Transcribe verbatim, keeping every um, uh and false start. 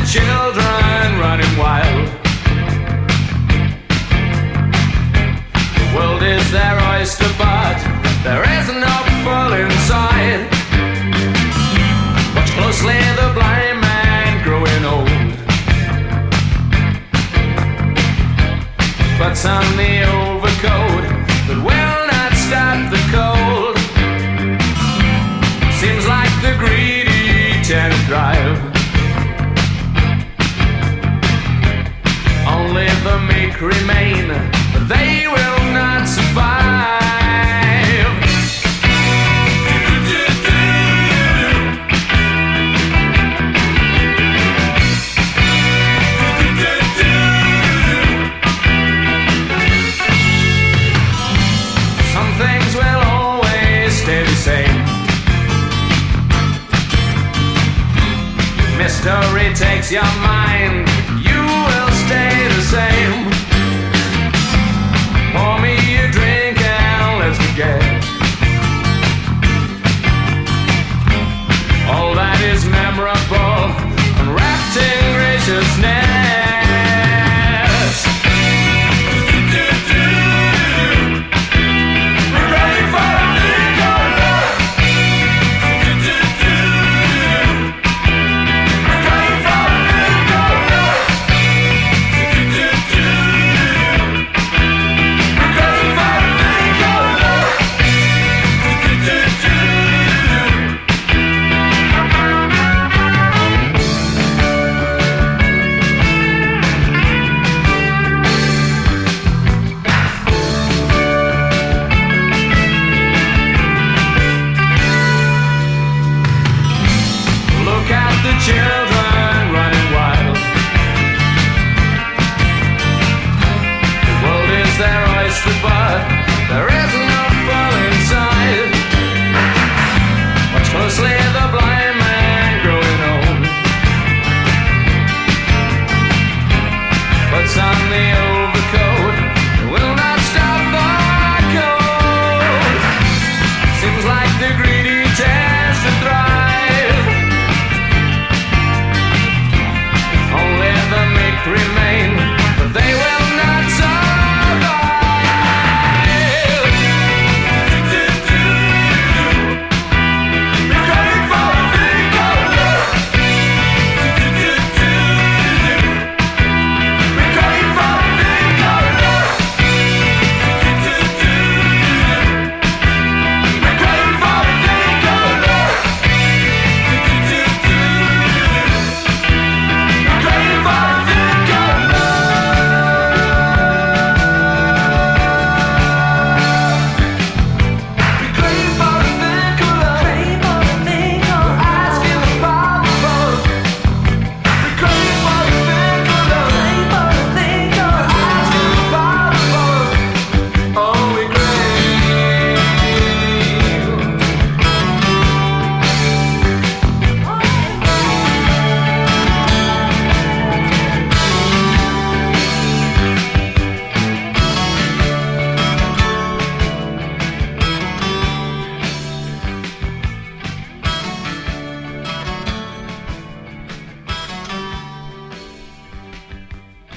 children running wild. The world is their oyster, but there is no full inside. Watch closely the blind man growing old, puts on the overcoat that will not stop the cold. Seems like the greedy tend to thrive. Only the meek remain, but they will not survive. Some things will always stay the same. Mystery takes your mind.